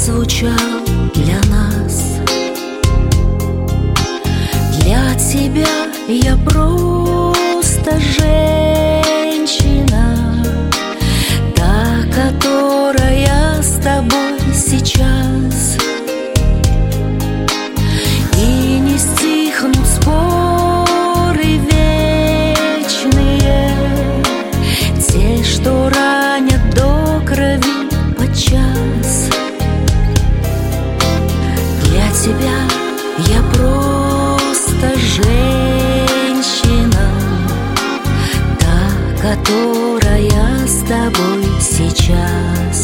звучал для нас. Для тебя я просто женщина, та, которая с тобой сейчас. И не стихнут споры вечные, те, что ранят до крови подчас. Для тебя я просто женщина, та, которая с тобой сейчас.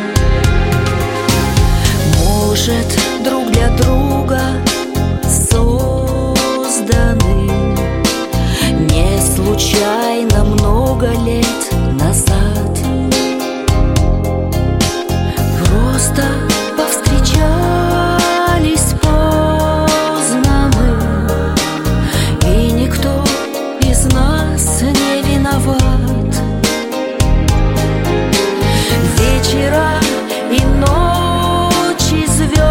Может, друг для друга созданы не случайно много лет назад. Просто повстречались поздно мы, и никто из нас не виноват. Вечера и ночи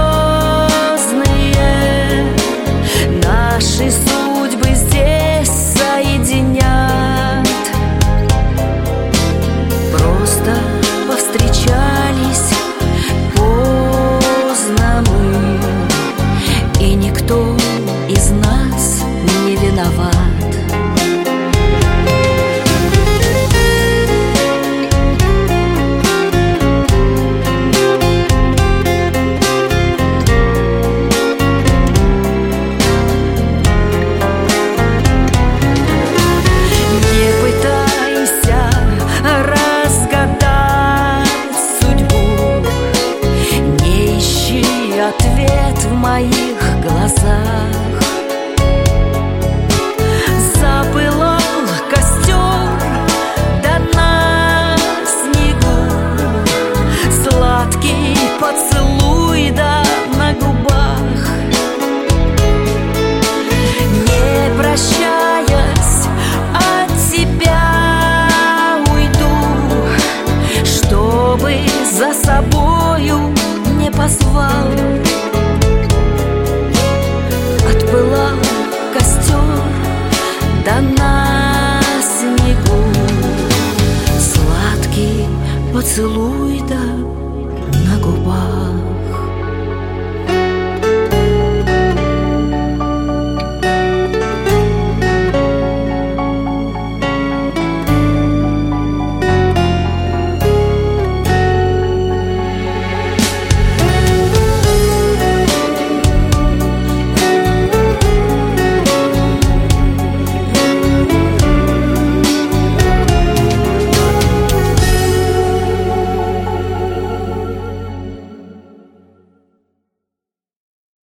звездные наши судьбы здесь соединят. Просто повстречались поздно мы, и никто из нас не виноват. Ответ в моих глазах. Запылал костер, да на снегу сладкий поцелуй, да на губах. Не прощаясь, от тебя уйду, чтобы за собою не позвал. Отпылал костер, да на снегу сладкий поцелуй.